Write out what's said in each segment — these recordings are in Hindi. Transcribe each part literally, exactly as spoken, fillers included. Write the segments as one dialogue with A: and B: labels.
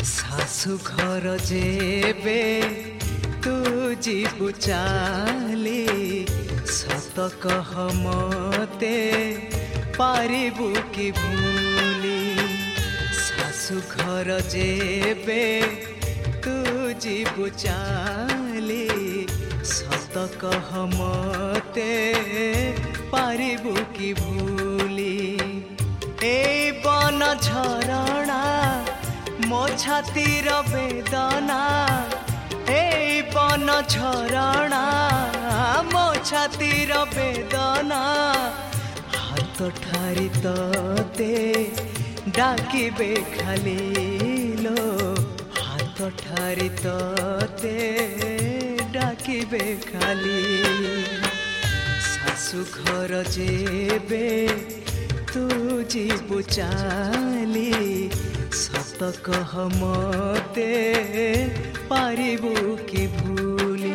A: শাশু ঘর যেবে তু ଯିବୁ ଚାଲି ସତ କହ ମତେ ପାରିବୁ କି ଭୁଲି ଶାଶୁ ଘର ଯେବେ ତୁ ଯିବୁ ଚାଲି ସତ କହ ମତେ ପାରିବୁ କି ଭୁଲି এই বন ঝরଣା ମୋ ଛାତିର ବେଦନା এই বন ঝরଣା ମୋ ଛାତିର ବେଦନା ହାତ ଠାରି ତତେ ଡାକିବେ ଖାଲି ଲୋ ହାତ ଠାରି ତତେ ଡାକିବେ ଖାଲି ଶାଶୁ ଘର ଯେବେ ତୁ ଯିବୁ ଚାଲି ସତ କହ ମତେ ପାରିବୁ କି ଭୁଲି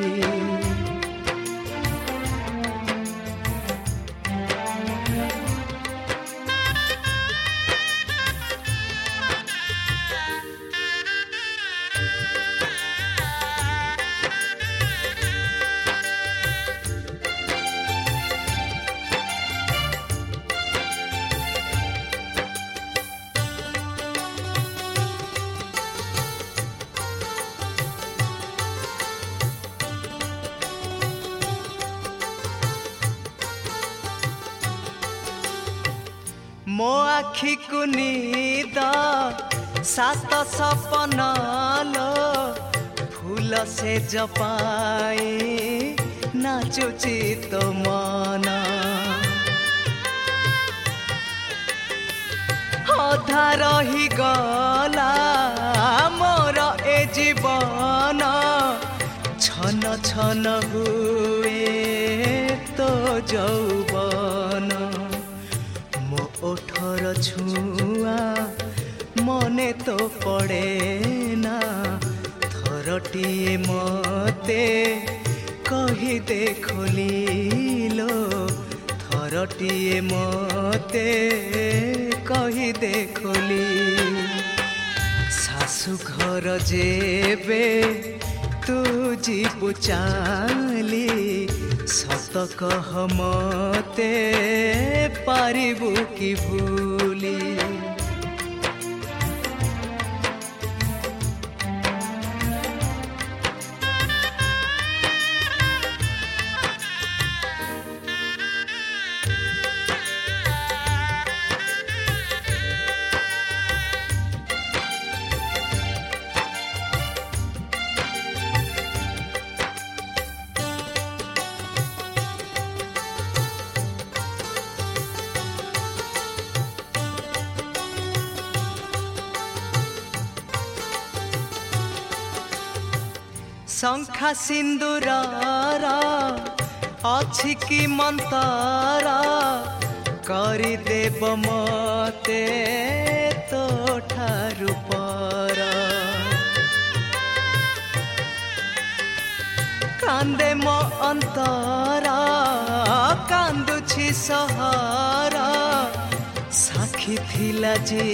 A: ମୋ ଆଖିକୁ ନିଦ ସାତ ସପନ ଲୋ ଫୁଲ ସେଜ ପାଇ ନାଚୁଛି ତୋ ମନ ଅଧା ରହିଗଲା ମୋର ଏ ଜୀବନ ଛନ ଛନ ହୁଏ ତୋ ଯୌବନ ओठर छुआ मने तो पड़े ना थरटिए मते कही दे खोलिलो थरटिए मते कही दे खोली शाशु घर जेबे तू जीबु चाली सत कह मते पारिबु कि भूली शंखा सिंदूर अछि कि मंतर करि देव मते तो ठारु पर कांदे मो अंतर कांदुछि सहर साखी थिला जी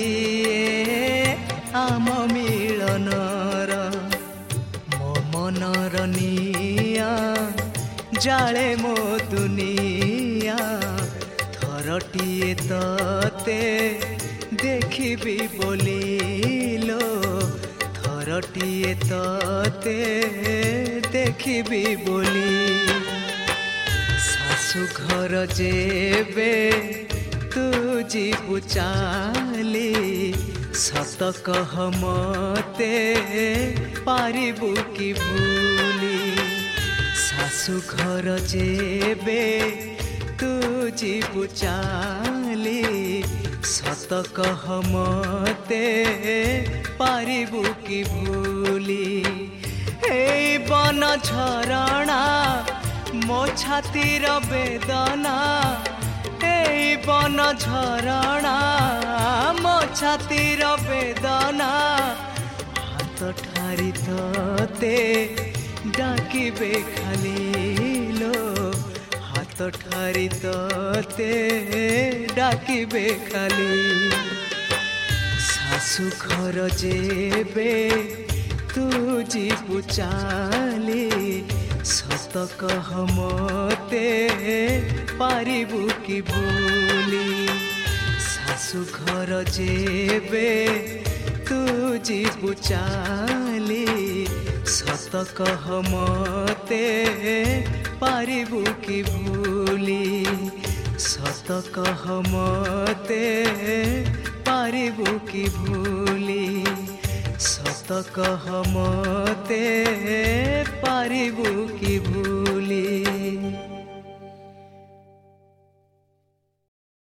A: आम मिलनर मनरनिया जाले मो दुनिया थरटिए तते देखिबी बोलिलो थरटिए तते देखिबी बोली शाशु घर जेबे तू जीबु चाली सत कह मते पारिबु कि भूली शाशु घर जेबे तू जीबु चाली सत कह मते पारिबु कि भूली এই বন ঝরଣା ମୋ ଛାତିର ବେଦନା এই বন ঝরଣା ମୋ ଛାତିର ବେଦନା ହାତ ଠାରି ତତେ ଡାକିବେ ଖାଲି ଲୋ ହାତ ଠାରି ତତେ ଡାକିବେ ଖାଲି ଶାଶୁ ଘର ଯେବେ ତୁ ଯିବୁ ଚାଲି ସତ କହ ମତେ ପାରିବୁ କି ଭୁଲି ଶାଶୁ ଘର ଯେବେ ତୁ ଯିବୁ ଚାଲି ସତ କହ ମତେ ପାରିବୁ କି ଭୁଲି ସତ କହ ମତେ ପାରିବୁ କି ଭୁଲି ସତ କହ ମତେ ପାରିବୁ କି ଭୁଲି।